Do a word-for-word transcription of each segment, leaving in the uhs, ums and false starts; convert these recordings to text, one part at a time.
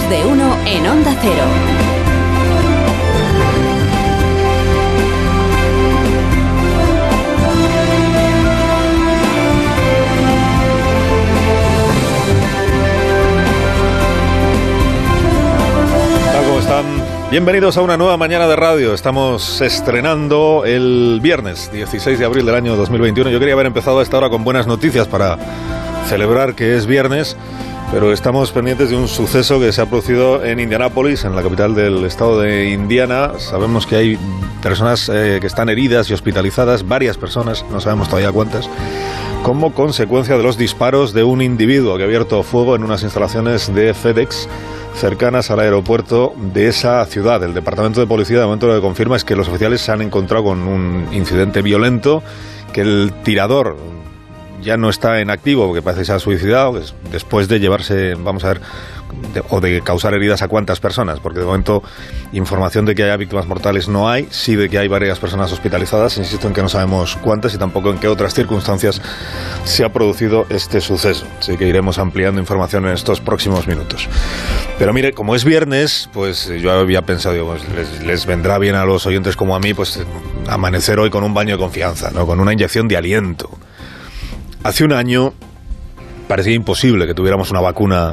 Más de uno en Onda Cero. ¿Cómo están? Bienvenidos a una nueva mañana de radio. Estamos estrenando el viernes dieciséis de abril del año dos mil veintiuno. Yo quería haber empezado a esta hora con buenas noticias para celebrar que es viernes, pero estamos pendientes de un suceso que se ha producido en Indianápolis, en la capital del estado de Indiana. Sabemos que hay personas eh, que están heridas y hospitalizadas, varias personas, no sabemos todavía cuántas, como consecuencia de los disparos de un individuo que ha abierto fuego en unas instalaciones de FedEx cercanas al aeropuerto de esa ciudad. El departamento de policía de momento lo que confirma es que los oficiales se han encontrado con un incidente violento, que el tirador ya no está en activo, porque parece que se ha suicidado después de llevarse, vamos a ver, de, o de causar heridas a cuántas personas, porque de momento información de que haya víctimas mortales no hay, sí de que hay varias personas hospitalizadas, insisto en que no sabemos cuántas y tampoco en qué otras circunstancias se ha producido este suceso, así que iremos ampliando información en estos próximos minutos. Pero mire, como es viernes, pues yo había pensado, digo, pues les, les vendrá bien a los oyentes como a mí, pues amanecer hoy con un baño de confianza, ¿no? Con una inyección de aliento. Hace un año parecía imposible que tuviéramos una vacuna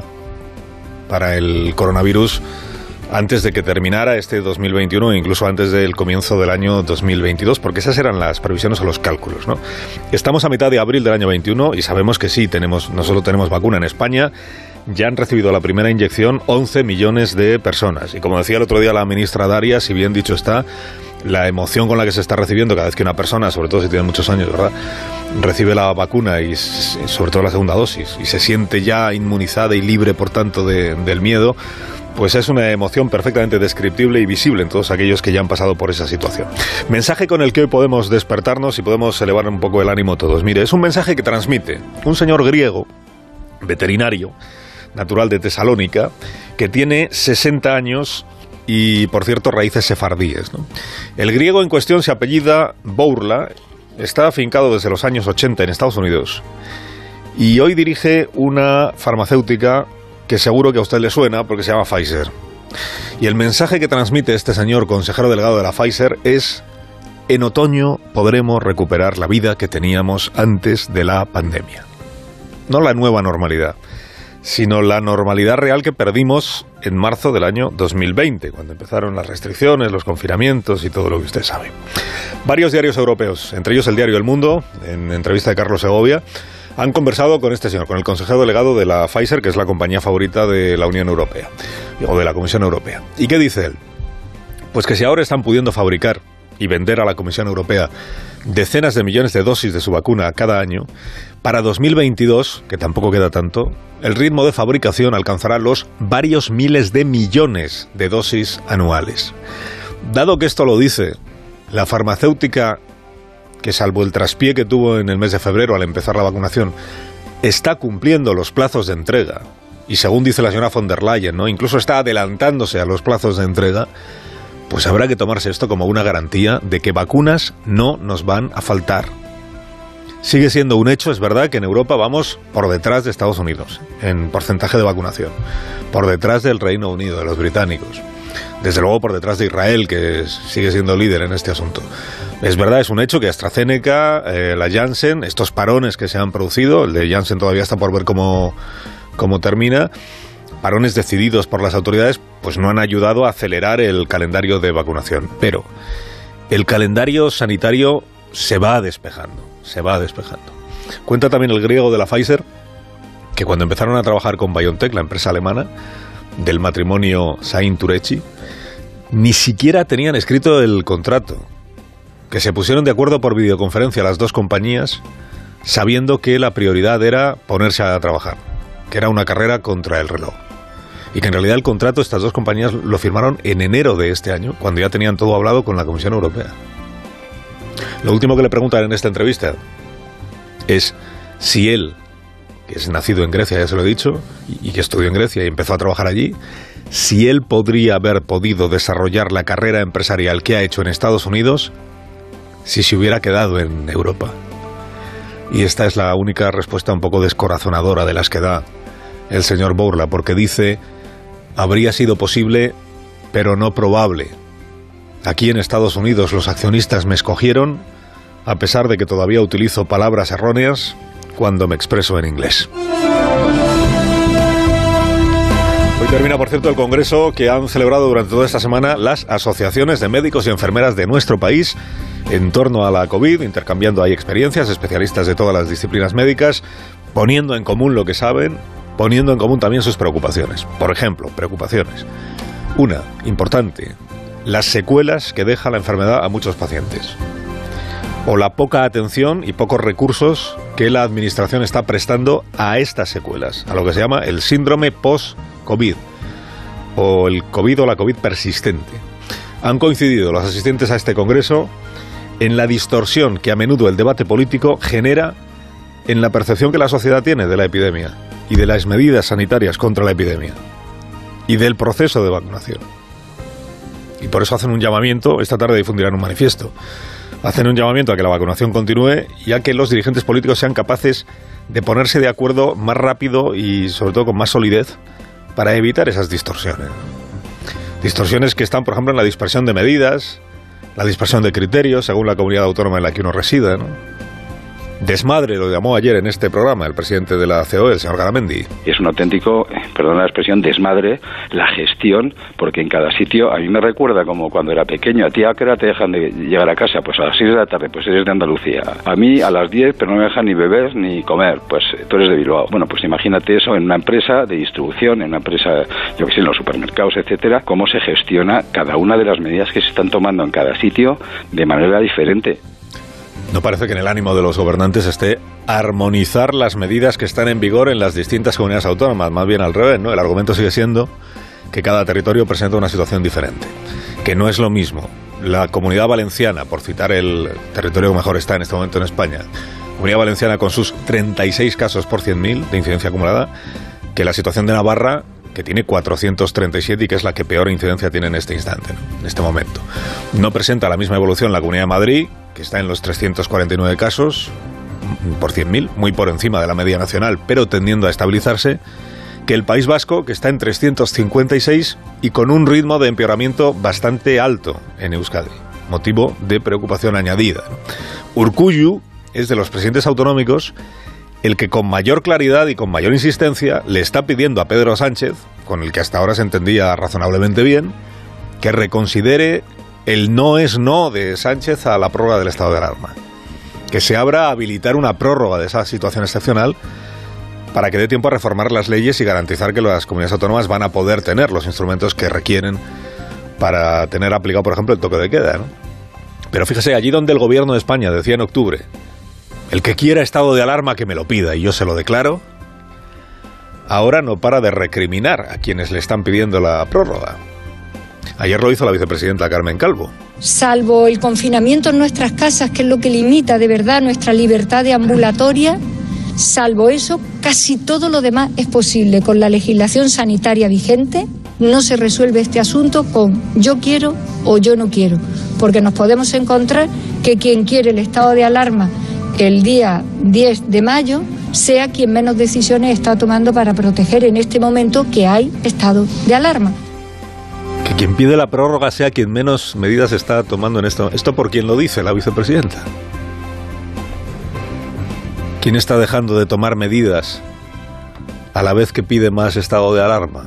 para el coronavirus antes de que terminara este dos mil veintiuno e incluso antes del comienzo del año dos mil veintidós, porque esas eran las previsiones o los cálculos, ¿no? Estamos a mitad de abril del año veintiuno y sabemos que sí, tenemos, no solo tenemos vacuna en España, ya han recibido la primera inyección once millones de personas. Y como decía el otro día la ministra Darias, si bien dicho está, la emoción con la que se está recibiendo cada vez que una persona, sobre todo si tiene muchos años, ¿verdad?, recibe la vacuna y sobre todo la segunda dosis y se siente ya inmunizada y libre, por tanto, de, del miedo, pues es una emoción perfectamente descriptible y visible en todos aquellos que ya han pasado por esa situación. Mensaje con el que hoy podemos despertarnos y podemos elevar un poco el ánimo todos. Mire, es un mensaje que transmite un señor griego, veterinario, natural de Tesalónica, que tiene sesenta años y, por cierto, raíces sefardíes, ¿no? El griego en cuestión se apellida Bourla, está afincado desde los años ochenta en Estados Unidos y hoy dirige una farmacéutica que seguro que a usted le suena porque se llama Pfizer. Y el mensaje que transmite este señor consejero delegado de la Pfizer es: en otoño podremos recuperar la vida que teníamos antes de la pandemia. No la nueva normalidad, sino la normalidad real que perdimos en marzo del año dos mil veinte, cuando empezaron las restricciones, los confinamientos y todo lo que usted sabe. Varios diarios europeos, entre ellos el diario El Mundo, en entrevista de Carlos Segovia, han conversado con este señor, con el consejero delegado de la Pfizer, que es la compañía favorita de la Unión Europea, o de la Comisión Europea. ¿Y qué dice él? Pues que si ahora están pudiendo fabricar y vender a la Comisión Europea decenas de millones de dosis de su vacuna cada año, para dos mil veintidós, que tampoco queda tanto, el ritmo de fabricación alcanzará los varios miles de millones de dosis anuales. Dado que esto lo dice la farmacéutica, que salvo el traspié que tuvo en el mes de febrero al empezar la vacunación, está cumpliendo los plazos de entrega, y según dice la señora von der Leyen, ¿no?, incluso está adelantándose a los plazos de entrega, pues habrá que tomarse esto como una garantía de que vacunas no nos van a faltar. Sigue siendo un hecho, es verdad, que en Europa vamos por detrás de Estados Unidos en porcentaje de vacunación, por detrás del Reino Unido, de los británicos, desde luego por detrás de Israel, que sigue siendo líder en este asunto. Es verdad, es un hecho que AstraZeneca, eh, la Janssen, estos parones que se han producido, el de Janssen todavía está por ver cómo, cómo termina, parones decididos por las autoridades, pues no han ayudado a acelerar el calendario de vacunación. Pero el calendario sanitario se va despejando, se va despejando. Cuenta también el griego de la Pfizer que cuando empezaron a trabajar con BioNTech, la empresa alemana, del matrimonio Sain-Turecci, ni siquiera tenían escrito el contrato, que se pusieron de acuerdo por videoconferencia las dos compañías, sabiendo que la prioridad era ponerse a trabajar, que era una carrera contra el reloj. Y que en realidad el contrato estas dos compañías lo firmaron en enero de este año, cuando ya tenían todo hablado con la Comisión Europea. Lo último que le preguntan en esta entrevista es si él, que es nacido en Grecia, ya se lo he dicho, y que estudió en Grecia y empezó a trabajar allí, si él podría haber podido desarrollar la carrera empresarial que ha hecho en Estados Unidos si se hubiera quedado en Europa. Y esta es la única respuesta un poco descorazonadora de las que da el señor Bourla, porque dice habría sido posible, pero no probable. Aquí en Estados Unidos los accionistas me escogieron, a pesar de que todavía utilizo palabras erróneas cuando me expreso en inglés. Hoy termina, por cierto, el congreso que han celebrado durante toda esta semana las asociaciones de médicos y enfermeras de nuestro país en torno a la COVID, intercambiando ahí experiencias, especialistas de todas las disciplinas médicas, poniendo en común lo que saben, poniendo en común también sus preocupaciones. Por ejemplo, preocupaciones. Una, importante, las secuelas que deja la enfermedad a muchos pacientes. O la poca atención y pocos recursos que la administración está prestando a estas secuelas, a lo que se llama el síndrome post-COVID, o el COVID o la COVID persistente. Han coincidido los asistentes a este congreso en la distorsión que a menudo el debate político genera en la percepción que la sociedad tiene de la epidemia y de las medidas sanitarias contra la epidemia y del proceso de vacunación. Y por eso hacen un llamamiento, esta tarde difundirán un manifiesto, hacen un llamamiento a que la vacunación continúe y a que los dirigentes políticos sean capaces de ponerse de acuerdo más rápido y sobre todo con más solidez para evitar esas distorsiones. Distorsiones que están, por ejemplo, en la dispersión de medidas, la dispersión de criterios según la comunidad autónoma en la que uno resida, ¿no? Desmadre lo llamó ayer en este programa el presidente de la C O E, el señor Garamendi. Es un auténtico, perdona la expresión, desmadre la gestión, porque en cada sitio, a mí me recuerda como cuando era pequeño, a ti a qué hora te dejan de llegar a casa, pues a las seis de la tarde, pues eres de Andalucía. A mí a las diez, pero no me dejan ni beber ni comer, pues tú eres de Bilbao. Bueno, pues imagínate eso en una empresa de distribución, en una empresa, yo que sé, en los supermercados, etcétera, cómo se gestiona cada una de las medidas que se están tomando en cada sitio de manera diferente. No parece que en el ánimo de los gobernantes esté armonizar las medidas que están en vigor en las distintas comunidades autónomas, más bien al revés, ¿no? El argumento sigue siendo que cada territorio presenta una situación diferente, que no es lo mismo la Comunidad Valenciana, por citar el territorio que mejor está en este momento en España, Comunidad Valenciana con sus treinta y seis casos por cien mil de incidencia acumulada, que la situación de Navarra, que tiene cuatrocientos treinta y siete y que es la que peor incidencia tiene en este instante, ¿no? En este momento. No presenta la misma evolución la Comunidad de Madrid, que está en los trescientos cuarenta y nueve casos por cien mil, muy por encima de la media nacional, pero tendiendo a estabilizarse, que el País Vasco, que está en trescientos cincuenta y seis y con un ritmo de empeoramiento bastante alto en Euskadi, motivo de preocupación añadida, ¿no? Urkullu es de los presidentes autonómicos el que con mayor claridad y con mayor insistencia le está pidiendo a Pedro Sánchez, con el que hasta ahora se entendía razonablemente bien, que reconsidere el no es no de Sánchez a la prórroga del estado de alarma. Que se abra a habilitar una prórroga de esa situación excepcional para que dé tiempo a reformar las leyes y garantizar que las comunidades autónomas van a poder tener los instrumentos que requieren para tener aplicado, por ejemplo, el toque de queda, ¿no? Pero fíjese, allí donde el gobierno de España decía en octubre, el que quiera estado de alarma que me lo pida y yo se lo declaro, ahora no para de recriminar a quienes le están pidiendo la prórroga. Ayer lo hizo la vicepresidenta Carmen Calvo. Salvo el confinamiento en nuestras casas, que es lo que limita de verdad nuestra libertad de ambulatoria, salvo eso, casi todo lo demás es posible. Con la legislación sanitaria vigente no se resuelve este asunto con yo quiero o yo no quiero, porque nos podemos encontrar que quien quiere el estado de alarma el día diez de mayo sea quien menos decisiones está tomando para proteger en este momento que hay estado de alarma. Que quien pide la prórroga sea quien menos medidas está tomando en esto. ¿Esto por quién lo dice la vicepresidenta? ¿Quién está dejando de tomar medidas a la vez que pide más estado de alarma?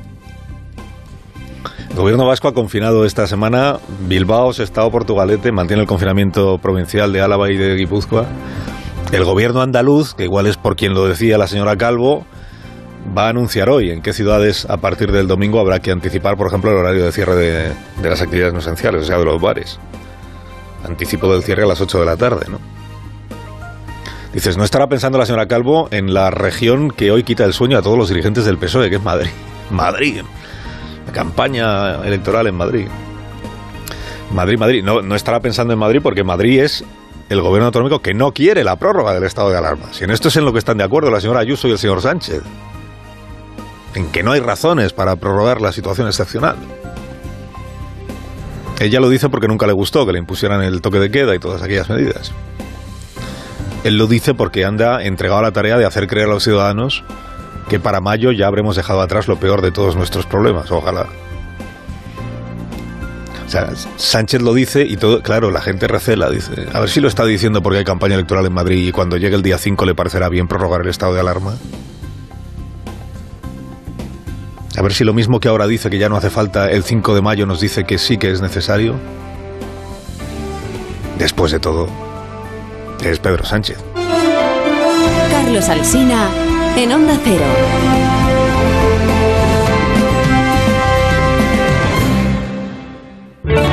El gobierno vasco ha confinado esta semana Bilbao, Sestao, Portugalete, mantiene el confinamiento provincial de Álava y de Guipúzcoa. El gobierno andaluz, que igual es por quien lo decía la señora Calvo, va a anunciar hoy en qué ciudades a partir del domingo habrá que anticipar, por ejemplo, el horario de cierre de, de las actividades no esenciales, o sea, de los bares. Anticipo del cierre a las ocho de la tarde, ¿no? Dices, ¿no estará pensando la señora Calvo en la región que hoy quita el sueño a todos los dirigentes del P S O E, que es Madrid? Madrid. La campaña electoral en Madrid. Madrid, Madrid. No, no estará pensando en Madrid porque Madrid es el gobierno autonómico que no quiere la prórroga del estado de alarma. Si en esto es en lo que están de acuerdo la señora Ayuso y el señor Sánchez. En que no hay razones para prorrogar la situación excepcional. Ella lo dice porque nunca le gustó que le impusieran el toque de queda y todas aquellas medidas. Él lo dice porque anda entregado a la tarea de hacer creer a los ciudadanos que para mayo ya habremos dejado atrás lo peor de todos nuestros problemas, ojalá. O sea, Sánchez lo dice y todo, claro, la gente recela, dice, a ver si lo está diciendo porque hay campaña electoral en Madrid y cuando llegue el día cinco le parecerá bien prorrogar el estado de alarma. A ver si lo mismo que ahora dice que ya no hace falta, el cinco de mayo nos dice que sí que es necesario. Después de todo, es Pedro Sánchez. Carlos Alsina, en Onda Cero.